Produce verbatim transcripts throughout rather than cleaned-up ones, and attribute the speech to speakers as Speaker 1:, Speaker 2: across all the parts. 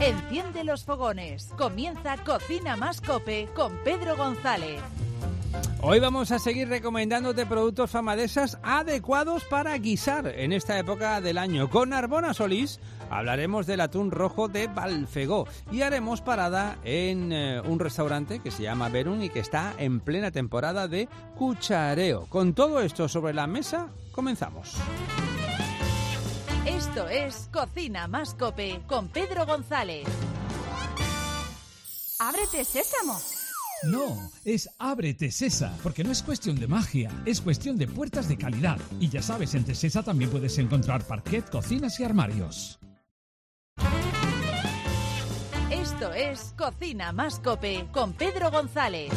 Speaker 1: Enciende los fogones. Comienza Cocina Más Cope con Pedro González.
Speaker 2: Hoy vamos a seguir recomendándote productos Famadesas adecuados para guisar en esta época del año. Con Narbona Solís hablaremos del atún rojo de Balfegó y haremos parada en eh, un restaurante que se llama Verún y que está en plena temporada de cuchareo. Con todo esto sobre la mesa, comenzamos.
Speaker 1: Esto es Cocina Más Cope con Pedro González. ¡Ábrete, sésamo!
Speaker 3: No, es Ábrete Sesa, porque no es cuestión de magia, es cuestión de puertas de calidad. Y ya sabes, en Tesesa también puedes encontrar parquet, cocinas y armarios.
Speaker 1: Esto es Cocina Más Cope con Pedro González.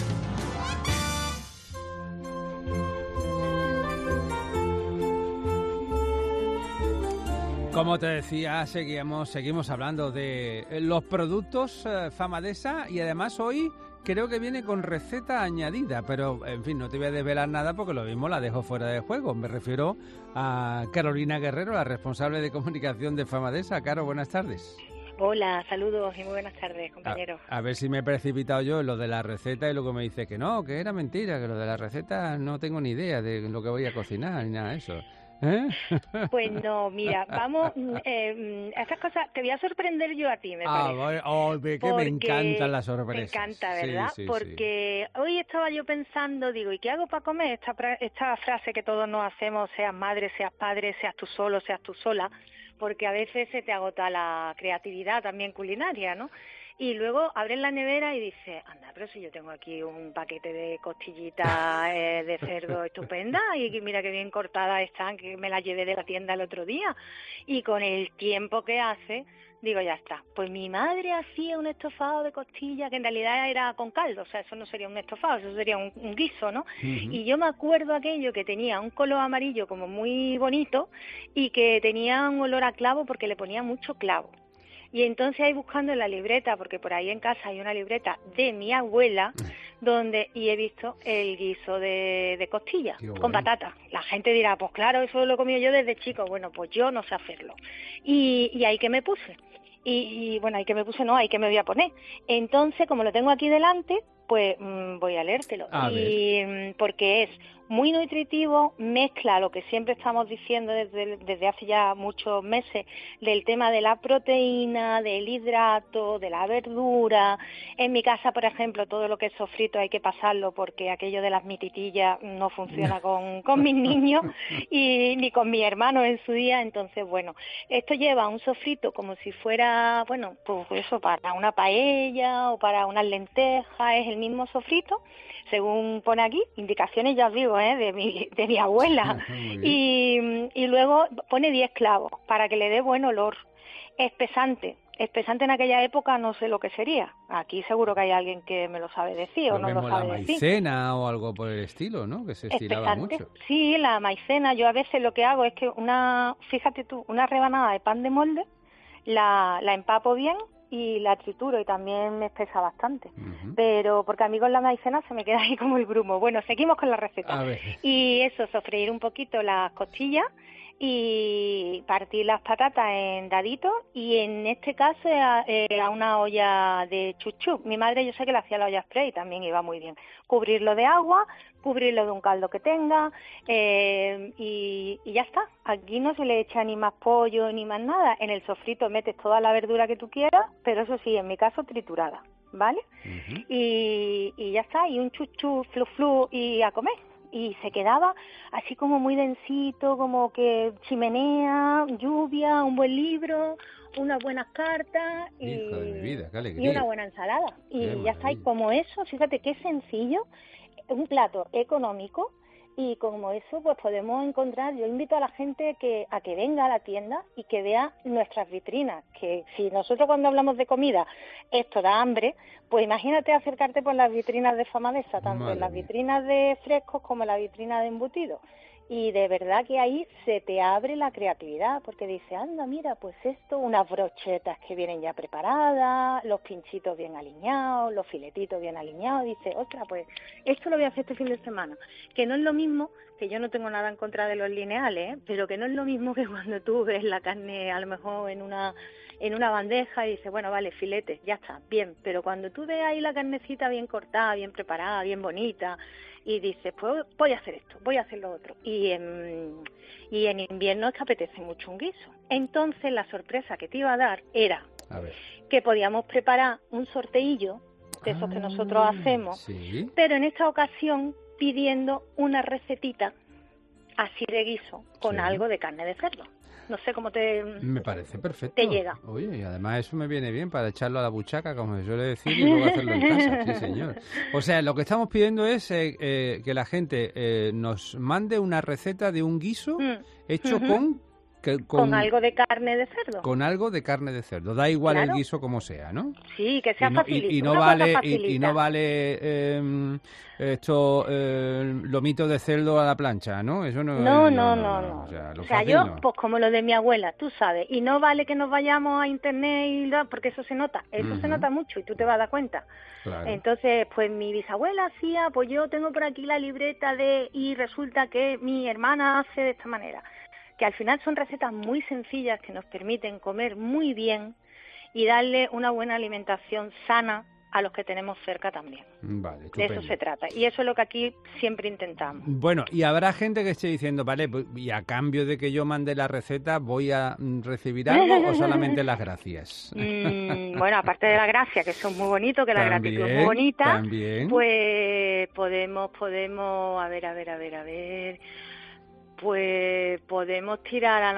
Speaker 2: Como te decía, seguimos, seguimos hablando de los productos eh, Famadesa y además hoy creo que viene con receta añadida, pero en fin, no te voy a desvelar nada porque lo mismo la dejo fuera de juego. Me refiero a Carolina Guerrero, la responsable de comunicación de Famadesa. Caro, buenas tardes.
Speaker 4: Hola, saludos y muy buenas tardes, compañeros.
Speaker 2: A, a ver si me he precipitado yo en lo de la receta y luego me dice que no, que era mentira, que lo de la receta no tengo ni idea de lo que voy a cocinar ni nada de eso. ¿Eh?
Speaker 4: Pues no, mira, vamos, eh, esas cosas te voy a sorprender yo a ti, me
Speaker 2: ah,
Speaker 4: parece.
Speaker 2: Voy, oh, que me encantan las sorpresas.
Speaker 4: Me encanta, ¿verdad?
Speaker 2: Sí, sí,
Speaker 4: Porque
Speaker 2: sí.
Speaker 4: Hoy estaba yo pensando, digo, ¿y qué hago para comer? Esta, esta frase que todos nos hacemos, seas madre, seas padre, seas tú solo, seas tú sola, porque a veces se te agota la creatividad también culinaria, ¿no? Y luego abres la nevera y dices, anda, pero si yo tengo aquí un paquete de costillitas eh, de cerdo estupenda y mira qué bien cortadas están, que me las llevé de la tienda el otro día. Y con el tiempo que hace, digo, ya está. Pues mi madre hacía un estofado de costilla que en realidad era con caldo, o sea, eso no sería un estofado, eso sería un, un guiso, ¿no? Uh-huh. Y yo me acuerdo aquello que tenía un color amarillo como muy bonito y que tenía un olor a clavo porque le ponía mucho clavo. Y entonces ahí buscando en la libreta, porque por ahí en casa hay una libreta de mi abuela, donde y he visto el guiso de, de costilla con bueno. patata. La gente dirá, pues claro, eso lo he comido yo desde chico. Bueno, pues yo no sé hacerlo. Y, y ahí que me puse. Y, y bueno, ahí que me puse, no, ahí que me voy a poner. Entonces, como lo tengo aquí delante, pues mmm, voy a leértelo.
Speaker 2: A
Speaker 4: y mmm, porque es muy nutritivo, mezcla lo que siempre estamos diciendo desde, desde hace ya muchos meses del tema de la proteína, del hidrato, de la verdura. En mi casa, por ejemplo, todo lo que es sofrito hay que pasarlo porque aquello de las mititillas no funciona con, con mis niños y ni con mi hermano en su día. Entonces, bueno, esto lleva un sofrito como si fuera, bueno, pues eso, para una paella o para unas lentejas, es el mismo sofrito, según pone aquí, indicaciones ya os digo, ¿eh? de mi de mi abuela. y, y luego pone diez clavos para que le dé buen olor. Espesante. Espesante en aquella época no sé lo que sería. Aquí seguro que hay alguien que me lo sabe decir o no lo sabe
Speaker 2: la
Speaker 4: decir.
Speaker 2: Maicena o algo por el estilo, ¿no? Que se estilaba
Speaker 4: Espesante.
Speaker 2: mucho.
Speaker 4: Sí, la maicena. Yo a veces lo que hago es que una, fíjate tú, una rebanada de pan de molde, la, la empapo bien y la trituro y también me espesa bastante. Uh-huh. Pero porque a mí con la maicena se me queda ahí como el grumo. Bueno, seguimos con la receta.
Speaker 2: A ver.
Speaker 4: Y eso, sofreír un poquito las costillas y partir las patatas en daditos y en este caso a, eh, a una olla de chuchú. Mi madre yo sé que le hacía la olla spray y también iba muy bien. Cubrirlo de agua, cubrirlo de un caldo que tenga eh, y, y ya está. Aquí no se le echa ni más pollo ni más nada. En el sofrito metes toda la verdura que tú quieras, pero eso sí, en mi caso triturada, ¿vale? Uh-huh. Y, y ya está, y un chuchú, flu flu y a comer. Y se quedaba así como muy densito, como que chimenea, lluvia, un buen libro, unas buenas cartas y,
Speaker 2: Hijo de mi vida, qué alegría.
Speaker 4: Y una buena ensalada. Y
Speaker 2: qué
Speaker 4: ya
Speaker 2: maravilla.
Speaker 4: está, y como eso, fíjate qué sencillo, un plato económico y como eso pues podemos encontrar, yo invito a la gente que a que venga a la tienda y que vea nuestras vitrinas, que si nosotros cuando hablamos de comida esto da hambre, pues imagínate acercarte por las vitrinas de Famadesa, tanto
Speaker 2: Madre
Speaker 4: en las
Speaker 2: mía.
Speaker 4: vitrinas de frescos como en la vitrina de embutidos. Y de verdad que ahí se te abre la creatividad, porque dices, anda, mira, pues esto, unas brochetas que vienen ya preparadas, los pinchitos bien alineados, los filetitos bien alineados, dices, ostras, pues esto lo voy a hacer este fin de semana. Que no es lo mismo, que yo no tengo nada en contra de los lineales, ¿eh? Pero que no es lo mismo que cuando tú ves la carne a lo mejor en una en una bandeja y dices, bueno, vale, filete, ya está, bien. Pero cuando tú ves ahí la carnecita bien cortada, bien preparada, bien bonita, y dices, pues voy a hacer esto, voy a hacer lo otro. Y en, y en invierno te apetece mucho un guiso. Entonces la sorpresa que te iba a dar era
Speaker 2: a ver.
Speaker 4: que podíamos preparar un sorteillo de esos ah, que nosotros hacemos,
Speaker 2: ¿sí?
Speaker 4: Pero en esta ocasión pidiendo una recetita así de guiso con sí. algo de carne de cerdo. No sé cómo te...
Speaker 2: Me parece perfecto.
Speaker 4: Te llega.
Speaker 2: Oye, y además eso me viene bien para echarlo a la buchaca, como se suele decir, y luego hacerlo en casa. Sí, señor. O sea, lo que estamos pidiendo es eh, eh, que la gente eh, nos mande una receta de un guiso mm. hecho uh-huh. con, que, con...
Speaker 4: Con algo de carne de cerdo.
Speaker 2: Con algo de carne de cerdo. Da igual
Speaker 4: claro.
Speaker 2: el guiso como sea, ¿no?
Speaker 4: Sí, que sea
Speaker 2: y no,
Speaker 4: facilito.
Speaker 2: Y, y, no vale, y, y no vale eh, esto, eh, lomito de cerdo a la plancha, ¿no? Eso no
Speaker 4: No,
Speaker 2: es,
Speaker 4: no, no, no. no.
Speaker 2: O sea,
Speaker 4: o sea yo, no. pues como lo de mi abuela, tú sabes. Y no vale que nos vayamos a internet y lo, porque eso se nota. Eso uh-huh. se nota mucho y tú te vas a dar cuenta.
Speaker 2: Claro.
Speaker 4: Entonces, pues mi bisabuela hacía, pues yo tengo por aquí la libreta de... Y resulta que mi hermana hace de esta manera. Que al final son recetas muy sencillas que nos permiten comer muy bien y darle una buena alimentación sana a los que tenemos cerca también.
Speaker 2: Vale,
Speaker 4: de eso se trata. Y eso es lo que aquí siempre intentamos.
Speaker 2: Bueno, y habrá gente que esté diciendo, vale, y a cambio de que yo mande la receta, ¿voy a recibir algo o solamente las gracias?
Speaker 4: Mm, bueno, aparte de la gracia, que son muy bonitos, que la
Speaker 2: también,
Speaker 4: gratitud es muy bonita,
Speaker 2: también.
Speaker 4: Pues podemos, podemos, a ver, a ver, a ver, a ver... Pues podemos tirar a lo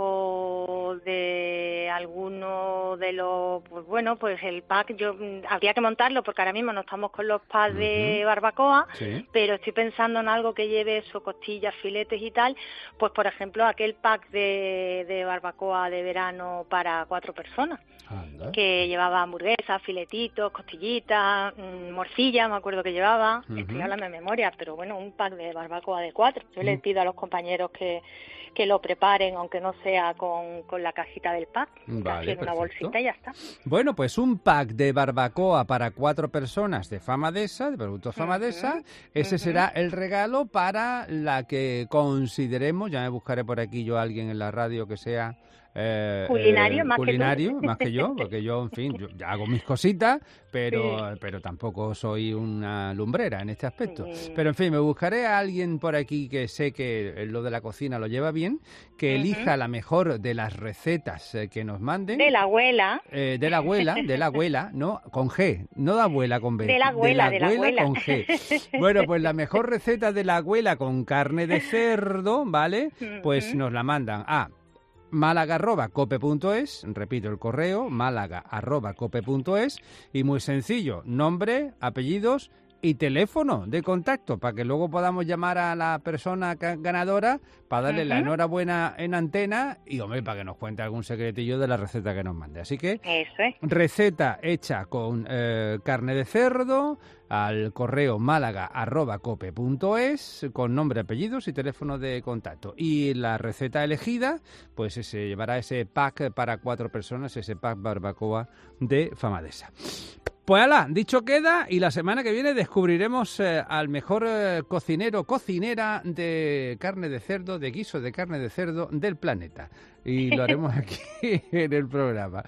Speaker 4: mejor de alguno de los, pues bueno, pues el pack, yo habría que montarlo porque ahora mismo no estamos con los packs uh-huh. de barbacoa,
Speaker 2: sí.
Speaker 4: pero estoy pensando en algo que lleve eso, costillas, filetes y tal, pues por ejemplo aquel pack de, de barbacoa de verano para cuatro personas.
Speaker 2: Anda.
Speaker 4: Que llevaba hamburguesas, filetitos, costillitas, mmm, morcilla, me acuerdo que llevaba, uh-huh. estoy hablando de memoria, pero bueno, un pack de barbacoa de cuatro. Yo uh-huh. les pido a los compañeros que, que lo preparen, aunque no sea con, con la cajita del pack,
Speaker 2: vale,
Speaker 4: así en una bolsita y ya está.
Speaker 2: Bueno, pues un pack de barbacoa para cuatro personas de Famadesa, de productos Famadesa, uh-huh. ese uh-huh. será el regalo para la que consideremos, ya me buscaré por aquí yo a alguien en la radio que sea... Eh,
Speaker 4: culinario,
Speaker 2: eh,
Speaker 4: más,
Speaker 2: culinario
Speaker 4: que
Speaker 2: más que yo, porque yo, en fin, yo ya hago mis cositas, pero
Speaker 4: sí.
Speaker 2: pero tampoco soy una lumbrera en este aspecto.
Speaker 4: Mm.
Speaker 2: Pero, en fin, me buscaré a alguien por aquí que sé que lo de la cocina lo lleva bien, que uh-huh. elija la mejor de las recetas eh, que nos manden.
Speaker 4: De la abuela.
Speaker 2: Eh, de la abuela, de la abuela, no, con G, no de abuela con B.
Speaker 4: De la abuela, de la abuela,
Speaker 2: de la abuela con G. Bueno, pues la mejor receta de la abuela con carne de cerdo, ¿vale? Pues uh-huh. nos la mandan a... málaga arroba cope punto es, repito el correo, málaga arroba cope punto es, y muy sencillo, nombre, apellidos y teléfono de contacto para que luego podamos llamar a la persona ganadora para darle uh-huh. la enhorabuena en antena y, hombre, para que nos cuente algún secretillo de la receta que nos mande. Así que,
Speaker 4: eso es.
Speaker 2: Receta hecha con eh, carne de cerdo al correo málaga arroba cope punto es con nombre, apellidos y teléfono de contacto. Y la receta elegida, pues se llevará ese pack para cuatro personas, ese pack barbacoa de Famadesa. Pues ala, dicho queda, y la semana que viene descubriremos eh, al mejor eh, cocinero, cocinera de carne de cerdo, de guiso de carne de cerdo del planeta. Y lo haremos aquí en el programa.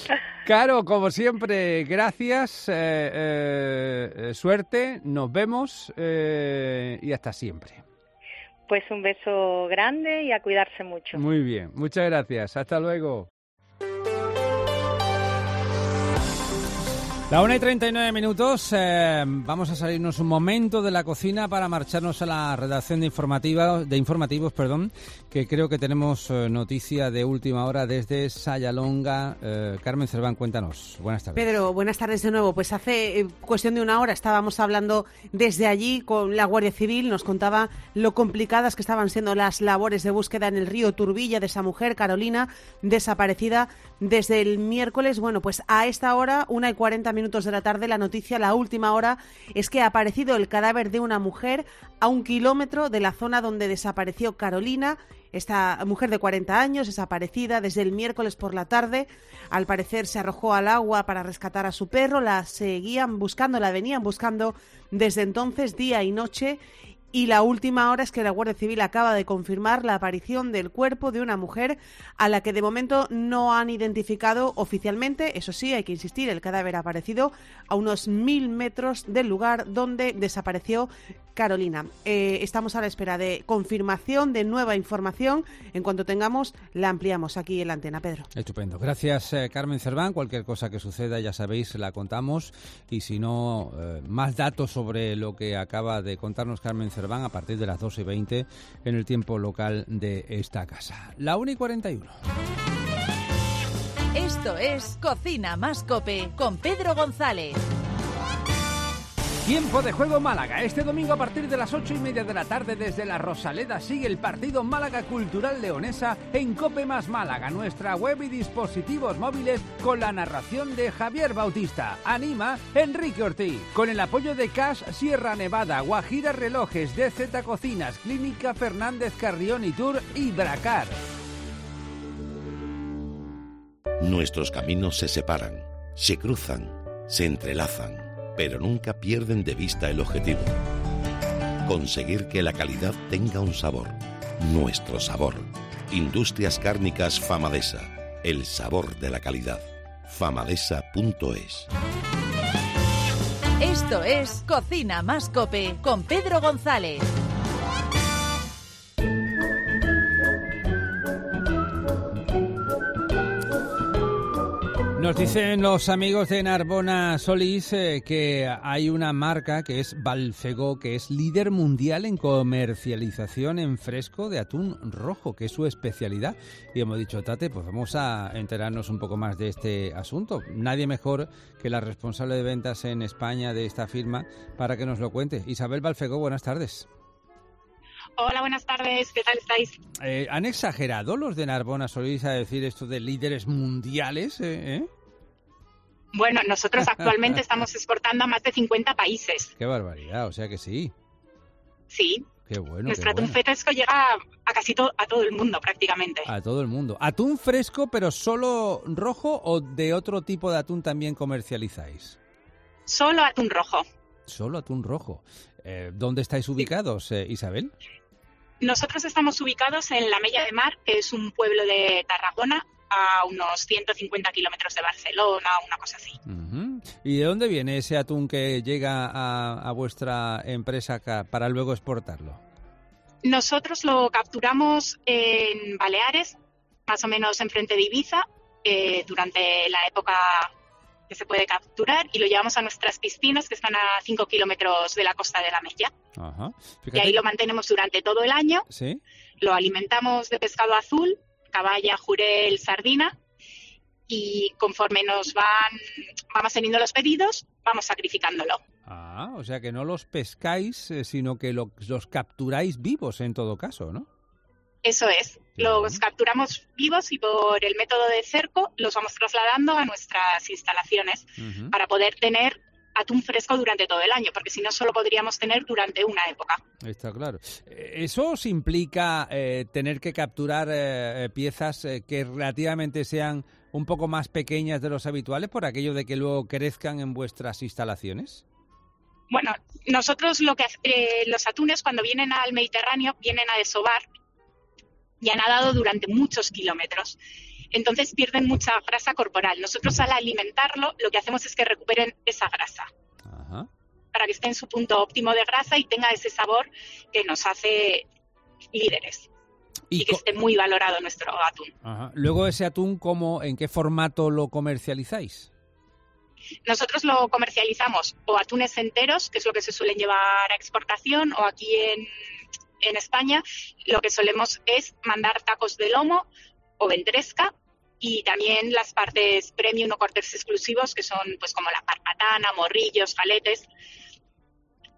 Speaker 2: Caro, como siempre, gracias, eh, eh, suerte, nos vemos eh, y hasta siempre.
Speaker 4: Pues un beso grande y a cuidarse mucho.
Speaker 2: Muy bien, muchas gracias, hasta luego. La una y treinta y nueve minutos, eh, vamos a salirnos un momento de la cocina para marcharnos a la redacción de, informativa, de informativos, perdón, que creo que tenemos eh, noticia de última hora desde Sayalonga. Eh, Carmen Cerván, cuéntanos. Buenas tardes.
Speaker 5: Pedro, buenas tardes de nuevo. Pues hace eh, cuestión de una hora estábamos hablando desde allí con la Guardia Civil, nos contaba lo complicadas que estaban siendo las labores de búsqueda en el río Turbilla de esa mujer, Carolina, desaparecida desde el miércoles. Bueno, pues a esta hora, una y cuarenta minutos, minutos de la tarde, la noticia, la última hora, es que ha aparecido el cadáver de una mujer a un kilómetro de la zona donde desapareció Carolina. Esta mujer de cuarenta años, desaparecida desde el miércoles por la tarde, al parecer se arrojó al agua para rescatar a su perro, la seguían buscando, la venían buscando desde entonces día y noche. Y la última hora es que la Guardia Civil acaba de confirmar la aparición del cuerpo de una mujer a la que de momento no han identificado oficialmente. Eso sí, hay que insistir, el cadáver ha aparecido a unos mil metros del lugar donde desapareció Carolina. Eh, estamos a la espera de confirmación, de nueva información. En cuanto tengamos, la ampliamos aquí en la antena. Pedro.
Speaker 2: Estupendo. Gracias, eh, Carmen Cerván. Cualquier cosa que suceda, ya sabéis, la contamos. Y si no, eh, más datos sobre lo que acaba de contarnos Carmen Cerván a partir de las doce y veinte en el tiempo local de esta casa. La una y cuarenta y uno.
Speaker 1: Esto es Cocina Más Cope con Pedro González.
Speaker 2: Tiempo de juego Málaga. Este domingo a partir de las ocho y media de la tarde desde la Rosaleda sigue el partido Málaga Cultural Leonesa en Cope Más Málaga, nuestra web y dispositivos móviles con la narración de Javier Bautista. Anima Enrique Ortiz. Con el apoyo de Cash Sierra Nevada, Guajira Relojes, D Z Cocinas, Clínica Fernández Carrión y Tour y Dracar.
Speaker 6: Nuestros caminos se separan, se cruzan, se entrelazan, pero nunca pierden de vista el objetivo. Conseguir que la calidad tenga un sabor, nuestro sabor. Industrias Cárnicas Famadesa, el sabor de la calidad. famadesa punto es.
Speaker 1: Esto es Cocina Más Cope con Pedro González.
Speaker 2: Nos dicen los amigos de Narbona Solís eh, que hay una marca que es Balfegó, que es líder mundial en comercialización en fresco de atún rojo, que es su especialidad. Y hemos dicho, Tate, pues vamos a enterarnos un poco más de este asunto. Nadie mejor que la responsable de ventas en España de esta firma para que nos lo cuente. Isabel Balfegó, buenas tardes.
Speaker 7: Hola, buenas tardes, ¿qué tal estáis?
Speaker 2: Eh, ¿Han exagerado los de Narbona Solís a decir esto de líderes mundiales? Eh, ¿eh?
Speaker 7: Bueno, nosotros actualmente estamos exportando a más de cincuenta países.
Speaker 2: ¡Qué barbaridad! O sea que sí.
Speaker 7: Sí.
Speaker 2: ¡Qué bueno!
Speaker 7: Nuestro
Speaker 2: qué
Speaker 7: atún
Speaker 2: bueno.
Speaker 7: fresco llega a casi to- a todo el mundo prácticamente.
Speaker 2: A todo el mundo. ¿Atún fresco pero solo rojo o de otro tipo de atún también comercializáis?
Speaker 7: Solo atún rojo.
Speaker 2: Solo atún rojo. Eh, ¿Dónde estáis ubicados, eh, Isabel?
Speaker 7: Nosotros estamos ubicados en La Mella de Mar, que es un pueblo de Tarragona, a unos ciento cincuenta kilómetros de Barcelona, una cosa así.
Speaker 2: Uh-huh. ¿Y de dónde viene ese atún que llega a, a vuestra empresa acá para luego exportarlo?
Speaker 7: Nosotros lo capturamos en Baleares, más o menos enfrente de Ibiza, eh, durante la época que se puede capturar, y lo llevamos a nuestras piscinas, que están a cinco kilómetros de la costa de La Mella.
Speaker 2: Ajá.
Speaker 7: Y ahí lo mantenemos durante todo el año.
Speaker 2: ¿Sí?
Speaker 7: Lo alimentamos de pescado azul, caballa, jurel, sardina, y conforme nos van vamos teniendo los pedidos, vamos sacrificándolo.
Speaker 2: Ah, o sea que no los pescáis, eh, sino que lo, los capturáis vivos en todo caso, ¿no?
Speaker 7: Eso es. Los capturamos vivos y por el método de cerco los vamos trasladando a nuestras instalaciones uh-huh. para poder tener atún fresco durante todo el año, porque si no solo podríamos tener durante una época.
Speaker 2: Está claro. ¿Eso os implica eh, tener que capturar eh, piezas eh, que relativamente sean un poco más pequeñas de los habituales por aquello de que luego crezcan en vuestras instalaciones?
Speaker 7: Bueno, nosotros lo que eh, los atunes cuando vienen al Mediterráneo vienen a desovar y han nadado durante muchos kilómetros. Entonces pierden mucha grasa corporal. Nosotros al alimentarlo lo que hacemos es que recuperen esa grasa. Ajá. Para que esté en su punto óptimo de grasa y tenga ese sabor que nos hace líderes. Y, y que co- esté muy valorado nuestro atún.
Speaker 2: Ajá. Luego ese atún, ¿cómo, en qué formato lo comercializáis?
Speaker 7: Nosotros lo comercializamos o atunes enteros, que es lo que se suelen llevar a exportación, o aquí en, en España lo que solemos es mandar tacos de lomo o ventresca, y también las partes premium o cortes exclusivos, que son pues como la parpatana, morrillos, jaletes,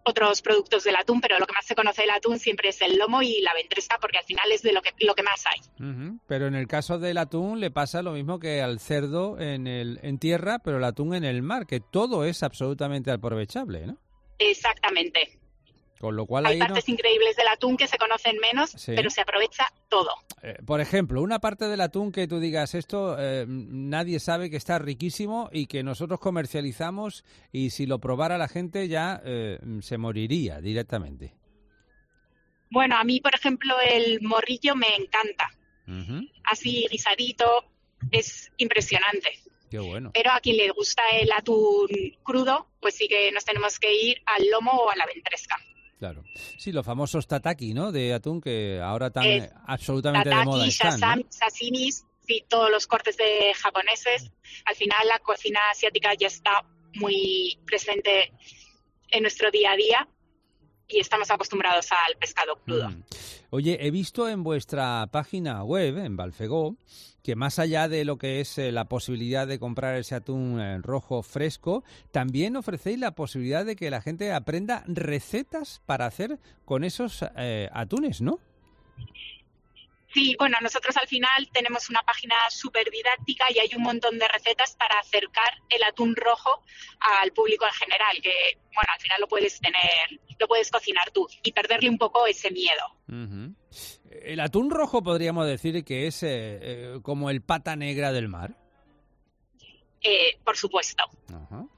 Speaker 7: otros productos del atún, pero lo que más se conoce del atún siempre es el lomo y la ventresca, porque al final es de lo que, lo que más hay.
Speaker 2: Uh-huh. Pero en el caso del atún le pasa lo mismo que al cerdo en, el, en tierra, pero el atún en el mar, que todo es absolutamente aprovechable, ¿no?
Speaker 7: Exactamente.
Speaker 2: Con lo cual
Speaker 7: hay
Speaker 2: ahí
Speaker 7: partes
Speaker 2: no...
Speaker 7: increíbles del atún que se conocen menos, sí. pero se aprovecha todo.
Speaker 2: Eh, por ejemplo, una parte del atún que tú digas esto, eh, nadie sabe que está riquísimo y que nosotros comercializamos y si lo probara la gente ya eh, se moriría directamente.
Speaker 7: Bueno, a mí, por ejemplo, el morrillo me encanta. Uh-huh. Así guisadito, es impresionante.
Speaker 2: Qué bueno.
Speaker 7: Pero a quien le gusta el atún crudo, pues sí que nos tenemos que ir al lomo o a la ventresca.
Speaker 2: Claro. Sí, los famosos tataki, ¿no? De atún que ahora están
Speaker 7: eh,
Speaker 2: absolutamente
Speaker 7: tataki,
Speaker 2: de moda están,
Speaker 7: shasam,
Speaker 2: ¿no?
Speaker 7: sashimis, sí, todos los cortes de japoneses. Al final la cocina asiática ya está muy presente en nuestro día a día y estamos acostumbrados al pescado crudo.
Speaker 2: Mm. Oye, he visto en vuestra página web, en Balfegó, que más allá de lo que es eh, la posibilidad de comprar ese atún eh, rojo fresco, también ofrecéis la posibilidad de que la gente aprenda recetas para hacer con esos eh, atunes, ¿no?
Speaker 7: Sí, bueno, nosotros al final tenemos una página súper didáctica y hay un montón de recetas para acercar el atún rojo al público en general, que, bueno, al final lo puedes tener, lo puedes cocinar tú y perderle un poco ese miedo.
Speaker 2: Uh-huh. El atún rojo podríamos decir que es eh, eh, como el pata negra del mar.
Speaker 7: Eh, por supuesto.
Speaker 2: Uh-huh.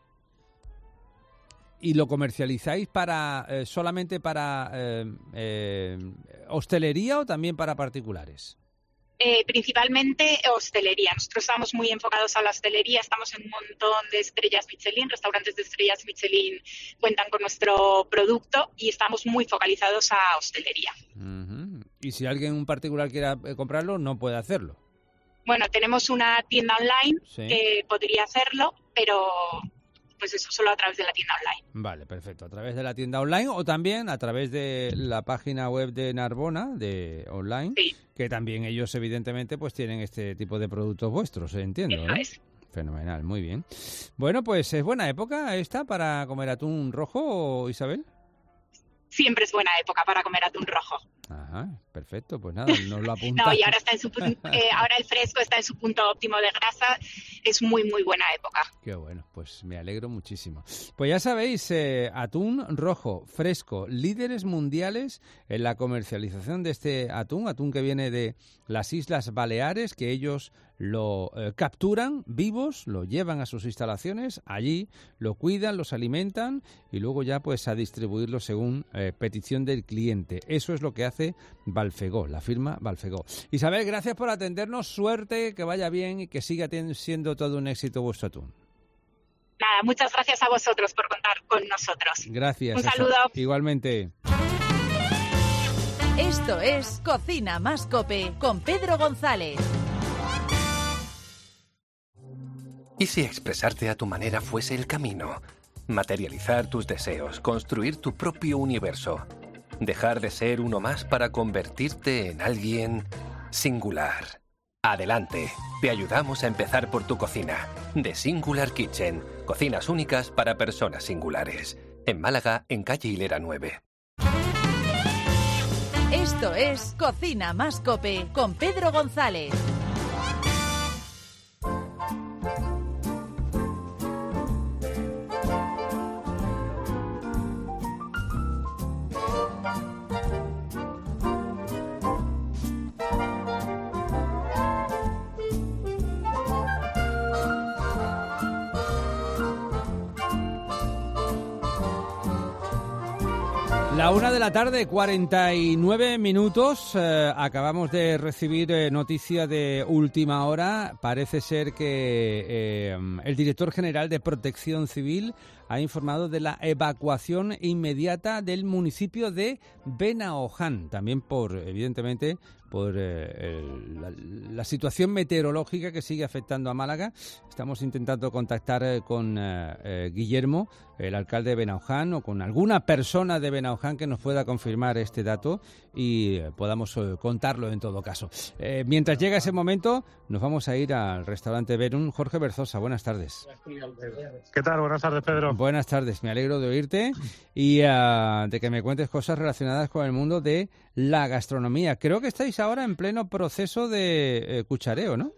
Speaker 2: ¿Y lo comercializáis para eh, solamente para eh, eh, hostelería o también para particulares?
Speaker 7: Eh, principalmente hostelería. Nosotros estamos muy enfocados a la hostelería, estamos en un montón de estrellas Michelin, restaurantes de estrellas Michelin cuentan con nuestro producto y estamos muy focalizados a hostelería.
Speaker 2: Uh-huh. Y si alguien en particular quiera comprarlo, no puede hacerlo.
Speaker 7: Bueno, tenemos una tienda online
Speaker 2: sí.
Speaker 7: que podría hacerlo, pero pues eso solo a través de la tienda online.
Speaker 2: Vale, perfecto. A través de la tienda online o también a través de la página web de Narbona, de online,
Speaker 7: sí.
Speaker 2: que también ellos evidentemente pues tienen este tipo de productos vuestros, entiendo,
Speaker 7: eso
Speaker 2: ¿no?
Speaker 7: Es.
Speaker 2: Fenomenal, muy bien. Bueno, pues es buena época esta para comer atún rojo, Isabel.
Speaker 7: Siempre es buena época para comer atún rojo.
Speaker 2: Ajá, perfecto, pues nada, nos lo apuntamos.
Speaker 7: No, y ahora está en su eh, ahora el fresco está en su punto óptimo de grasa, es muy muy buena época.
Speaker 2: Qué bueno, pues me alegro muchísimo. Pues ya sabéis, eh, atún rojo fresco, líderes mundiales en la comercialización de este atún, atún que viene de las Islas Baleares, que ellos lo eh, capturan vivos, lo llevan a sus instalaciones, allí lo cuidan, los alimentan y luego ya pues a distribuirlo según eh, petición del cliente. Eso es lo que hace Balfegó, la firma Balfegó. Isabel, gracias por atendernos, suerte, que vaya bien y que siga ten- siendo todo un éxito vuestro atún.
Speaker 7: Nada, muchas gracias a vosotros por contar con nosotros.
Speaker 2: Gracias.
Speaker 7: Un saludo.
Speaker 2: Igualmente.
Speaker 1: Esto es Cocina Más Cope con Pedro González.
Speaker 8: ¿Y si expresarte a tu manera fuese el camino? Materializar tus deseos, construir tu propio universo. Dejar de ser uno más para convertirte en alguien singular. Adelante, te ayudamos a empezar por tu cocina. The Singular Kitchen, cocinas únicas para personas singulares. En Málaga, en calle Hilera nueve.
Speaker 1: Esto es Cocina Más Cope con Pedro González.
Speaker 2: La una de la tarde, cuarenta y nueve minutos. Eh, acabamos de recibir eh, noticia de última hora. Parece ser que eh, el director general de Protección Civil ha informado de la evacuación inmediata del municipio de Benaoján, también por, evidentemente, por eh, el, la, la situación meteorológica que sigue afectando a Málaga. Estamos intentando contactar eh, con eh, eh, Guillermo, el alcalde de Benauján, o con alguna persona de Benauján que nos pueda confirmar este dato y eh, podamos eh, contarlo en todo caso. Eh, mientras llega ese momento, nos vamos a ir al restaurante Verun. Jorge Berzosa, buenas tardes.
Speaker 9: ¿Qué tal? Buenas tardes, Pedro.
Speaker 2: Buenas tardes, me alegro de oírte y uh, de que me cuentes cosas relacionadas con el mundo de la gastronomía. Creo que estáis ahora en pleno proceso de eh, cuchareo, ¿no?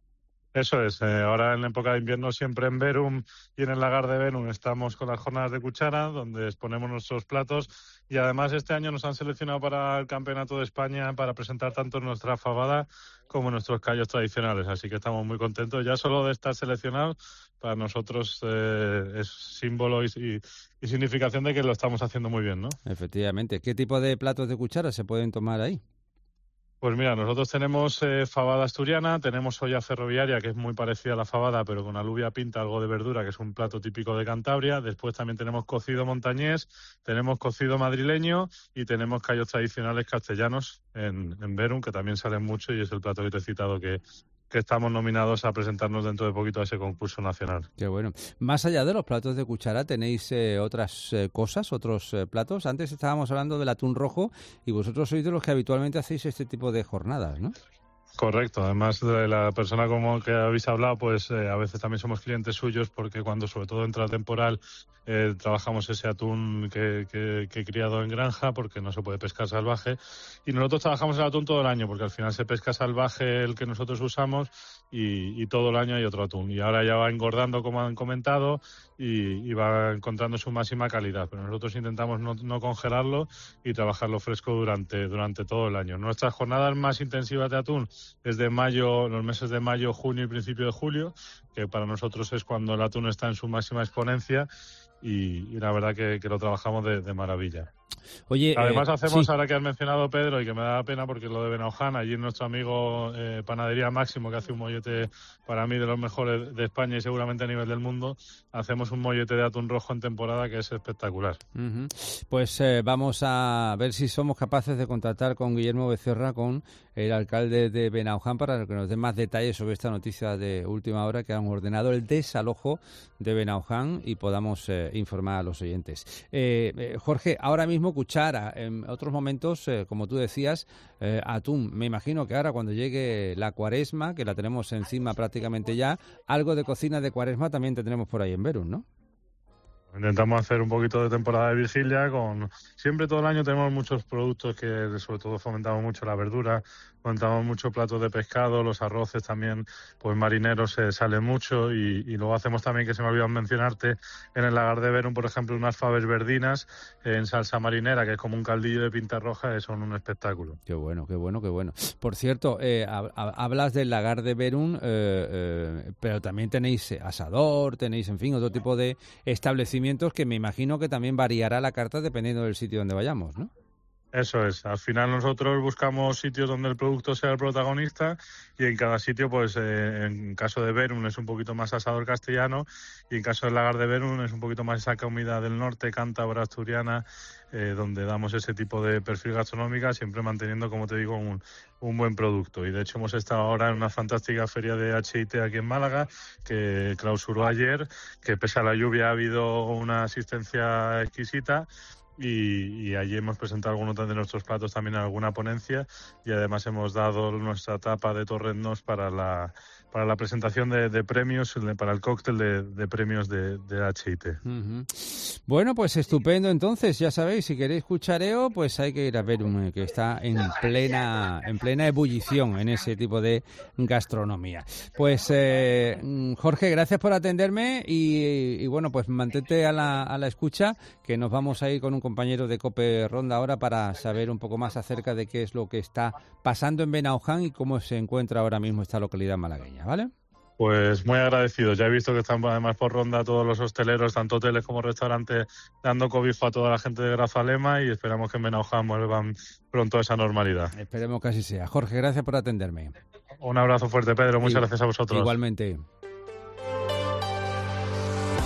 Speaker 9: Eso es, eh, ahora en la época de invierno siempre en Verum y en el lagar de Verum estamos con las jornadas de cuchara, donde exponemos nuestros platos, y además este año nos han seleccionado para el Campeonato de España para presentar tanto nuestra fabada como nuestros callos tradicionales, así que estamos muy contentos. Ya solo de estar seleccionados para nosotros eh, es símbolo y, y, y significación de que lo estamos haciendo muy bien, ¿no?
Speaker 2: Efectivamente. ¿Qué tipo de platos de cuchara se pueden tomar ahí?
Speaker 9: Pues mira, nosotros tenemos eh, fabada asturiana, tenemos olla ferroviaria, que es muy parecida a la fabada, pero con alubia pinta, algo de verdura, que es un plato típico de Cantabria. Después también tenemos cocido montañés, tenemos cocido madrileño y tenemos callos tradicionales castellanos en, en Verum, que también salen mucho y es el plato que te he citado que... que estamos nominados a presentarnos dentro de poquito a ese concurso nacional.
Speaker 2: Qué bueno. Más allá de los platos de cuchara, ¿tenéis eh, otras eh, cosas, otros eh, platos? Antes estábamos hablando del atún rojo y vosotros sois de los que habitualmente hacéis este tipo de jornadas, ¿no?
Speaker 9: Correcto. Además de la persona como que habéis hablado, pues eh, a veces también somos clientes suyos porque cuando sobre todo entra el temporal eh, trabajamos ese atún que, que, que he criado en granja porque no se puede pescar salvaje, y nosotros trabajamos el atún todo el año porque al final se pesca salvaje el que nosotros usamos y, y todo el año hay otro atún, y ahora ya va engordando como han comentado y, y va encontrando su máxima calidad, pero nosotros intentamos no, no congelarlo y trabajarlo fresco durante, durante todo el año. Nuestras jornadas más intensivas de atún es de mayo, los meses de mayo, junio y principio de julio, que para nosotros es cuando el atún está en su máxima exponencia y, y la verdad que, que lo trabajamos de, de maravilla.
Speaker 2: Oye,
Speaker 9: Además
Speaker 2: eh,
Speaker 9: hacemos,
Speaker 2: sí.
Speaker 9: ahora que has mencionado, Pedro, y que me da pena porque lo de Benauján, allí nuestro amigo eh, Panadería Máximo, que hace un mollete para mí de los mejores de España y seguramente a nivel del mundo, hacemos un mollete de atún rojo en temporada que es espectacular.
Speaker 2: Uh-huh. Pues eh, vamos a ver si somos capaces de contactar con Guillermo Becerra, con el alcalde de Benauján, para que nos dé más detalles sobre esta noticia de última hora, que han ordenado el desalojo de Benauján y podamos eh, informar a los oyentes. Eh, eh, Jorge, ahora mismo cuchara, en otros momentos, eh, como tú decías, eh, atún. Me imagino que ahora cuando llegue la cuaresma, que la tenemos encima prácticamente ya, algo de cocina de cuaresma también tendremos por ahí en Verum, ¿no?
Speaker 9: Intentamos hacer un poquito de temporada de vigilia. Con siempre todo el año tenemos muchos productos que sobre todo fomentamos mucho la verdura, fomentamos mucho platos de pescado, los arroces también, pues marineros se eh, salen mucho y, y luego hacemos también, que se me olvidó mencionarte, en el lagar de Verum, por ejemplo, unas faves verdinas eh, en salsa marinera, que es como un caldillo de pinta roja, que son un espectáculo.
Speaker 2: Qué bueno, qué bueno, qué bueno. Por cierto, eh, hablas del lagar de Verum, eh, eh, pero también tenéis asador, tenéis, en fin, otro tipo de establecimientos que me imagino que también variará la carta dependiendo del sitio donde vayamos, ¿no?
Speaker 9: Eso es. Al final nosotros buscamos sitios donde el producto sea el protagonista y en cada sitio, pues eh, en caso de Verum es un poquito más asador castellano y en caso del lagar de Verum es un poquito más esa comida del norte, cántabra, asturiana, eh, donde damos ese tipo de perfil gastronómica, siempre manteniendo, como te digo, un, un buen producto. Y de hecho hemos estado ahora en una fantástica feria de H I T aquí en Málaga, que clausuró ayer, que pese a la lluvia ha habido una asistencia exquisita. Y, y allí hemos presentado algunos de nuestros platos también en alguna ponencia y además hemos dado nuestra tapa de torreznos para la para la presentación de, de premios, para el cóctel de, de premios de, de H I T.
Speaker 2: Uh-huh. Bueno, pues estupendo. Entonces, ya sabéis, si queréis cuchareo, pues hay que ir a Verum, que está en plena en plena ebullición en ese tipo de gastronomía. Pues eh, Jorge, gracias por atenderme y, y bueno, pues mantente a la, a la escucha, que nos vamos a ir con un compañero de COPE Ronda ahora para saber un poco más acerca de qué es lo que está pasando en Benauján y cómo se encuentra ahora mismo esta localidad malagueña, ¿vale?
Speaker 9: Pues muy agradecidos. Ya he visto que están además por Ronda todos los hosteleros, tanto hoteles como restaurantes, dando cobijo a toda la gente de Grazalema y esperamos que en Benauján vuelvan pronto a esa normalidad.
Speaker 2: Esperemos que así sea. Jorge, gracias por atenderme.
Speaker 9: Un abrazo fuerte, Pedro. Muchas y, gracias a vosotros.
Speaker 2: Igualmente.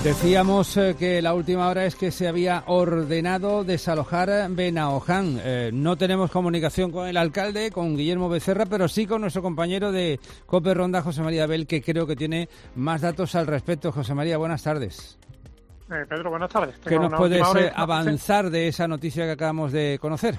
Speaker 2: Decíamos eh, que la última hora es que se había ordenado desalojar Benaoján. Eh, no tenemos comunicación con el alcalde, con Guillermo Becerra, pero sí con nuestro compañero de COPE Ronda, José María Bel, que creo que tiene más datos al respecto. José María, buenas tardes.
Speaker 10: Eh, Pedro, buenas tardes.
Speaker 2: ¿Qué nos puedes eh, avanzar de esa noticia que acabamos de conocer?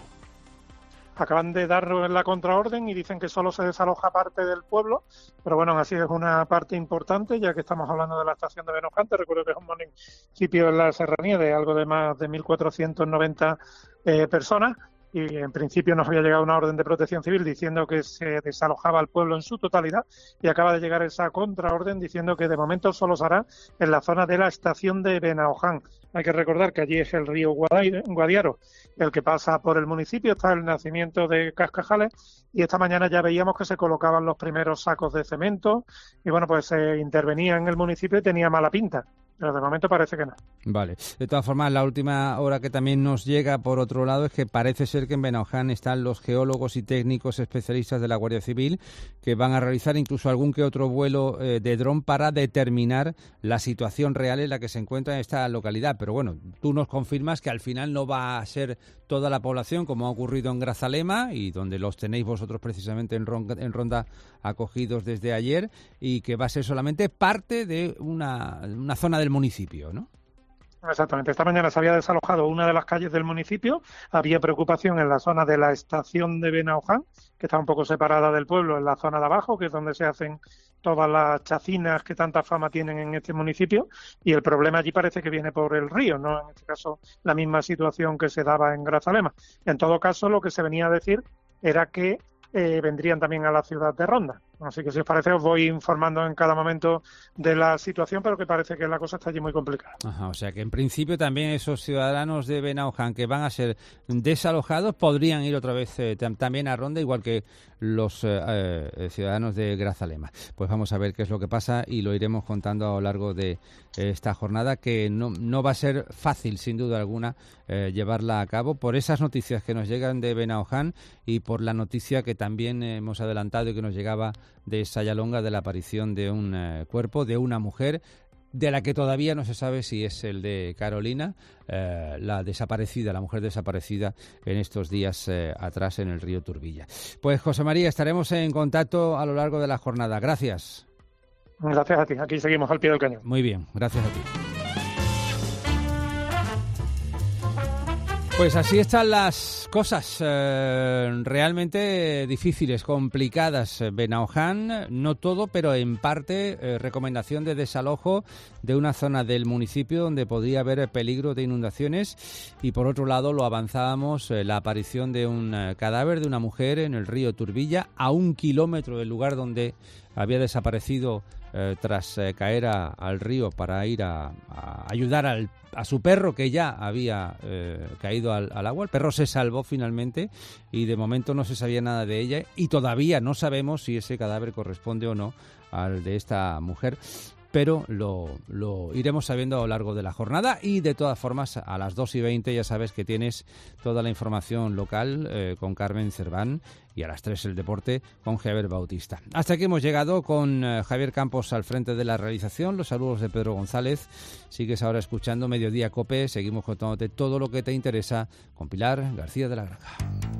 Speaker 10: Acaban de dar la contraorden y dicen que solo se desaloja parte del pueblo, pero bueno, así es una parte importante, ya que estamos hablando de la estación de Benaoján. Te recuerdo que es un municipio en la serranía de algo de más de mil cuatrocientas noventa eh, personas, y en principio nos había llegado una orden de protección civil diciendo que se desalojaba al pueblo en su totalidad, y acaba de llegar esa contraorden diciendo que de momento solo se hará en la zona de la estación de Benaoján. Hay que recordar que allí es el río Guadiaro el que pasa por el municipio, está el nacimiento de Cascajales, y esta mañana ya veíamos que se colocaban los primeros sacos de cemento y bueno, pues se intervenía en el municipio y tenía mala pinta. Pero de momento parece que no.
Speaker 2: Vale. De todas formas, la última hora que también nos llega, por otro lado, es que parece ser que en Benaoján están los geólogos y técnicos especialistas de la Guardia Civil que van a realizar incluso algún que otro vuelo eh, de dron para determinar la situación real en la que se encuentra en esta localidad. Pero bueno, tú nos confirmas que al final no va a ser toda la población como ha ocurrido en Grazalema, y donde los tenéis vosotros precisamente en Ronda, en Ronda acogidos desde ayer, y que va a ser solamente parte de una, una zona del municipio, ¿no?
Speaker 10: Exactamente. Esta mañana se había desalojado una de las calles del municipio. Había preocupación en la zona de la estación de Benaoján, que está un poco separada del pueblo, en la zona de abajo, que es donde se hacen todas las chacinas que tanta fama tienen en este municipio, y el problema allí parece que viene por el río, no en este caso la misma situación que se daba en Grazalema. En todo caso, lo que se venía a decir era que eh, vendrían también a la ciudad de Ronda. Así que si os parece os voy informando en cada momento de la situación, pero que parece que la cosa está allí muy complicada.
Speaker 2: Ajá, o sea que en principio también esos ciudadanos de Benaoján que van a ser desalojados podrían ir otra vez eh, tam- también a Ronda, igual que los eh, eh, ciudadanos de Grazalema. Pues vamos a ver qué es lo que pasa y lo iremos contando a lo largo de eh, esta jornada, que no, no va a ser fácil, sin duda alguna, eh, llevarla a cabo por esas noticias que nos llegan de Benaoján y por la noticia que también eh, hemos adelantado y que nos llegaba de Sayalonga, de la aparición de un eh, cuerpo de una mujer de la que todavía no se sabe si es el de Carolina, eh, la desaparecida, la mujer desaparecida en estos días eh, atrás en el río Turbilla. Pues José María, estaremos en contacto a lo largo de la jornada. Gracias.
Speaker 10: Gracias a ti. Aquí seguimos al pie del cañón.
Speaker 2: Muy bien, gracias a ti. Pues así están las cosas, eh, realmente difíciles, complicadas. Benaoján, no todo, pero en parte, eh, recomendación de desalojo de una zona del municipio donde podría haber peligro de inundaciones. Y por otro lado, lo avanzábamos, eh, la aparición de un eh, cadáver de una mujer en el río Turbilla, a un kilómetro del lugar donde había desaparecido eh, tras eh, caer a, al río para ir a, a ayudar al, a su perro, que ya había eh, caído al, al agua. El perro se salvó finalmente y de momento no se sabía nada de ella, y todavía no sabemos si ese cadáver corresponde o no al de esta mujer, pero lo, lo iremos sabiendo a lo largo de la jornada. Y de todas formas, a las dos y veinte ya sabes que tienes toda la información local eh, con Carmen Cerván, y a las tres el deporte con Javier Bautista. Hasta aquí hemos llegado con eh, Javier Campos al frente de la realización. Los saludos de Pedro González. Sigues ahora escuchando Mediodía COPE. Seguimos contándote todo lo que te interesa con Pilar García de la Granja.